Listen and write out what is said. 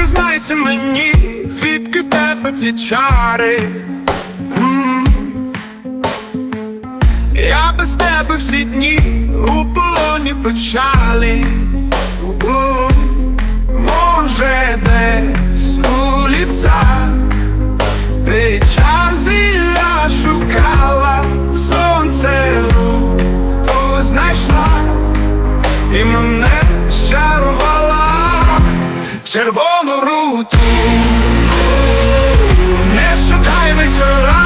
признайся мені, звідки в тебе ці чари? Я без тебе всі дні у полоні печалі. Може, десь у лісах ти чар зілля шукала, сонце ту знайшла і мене щарувала. Червону руту не шукай вечора.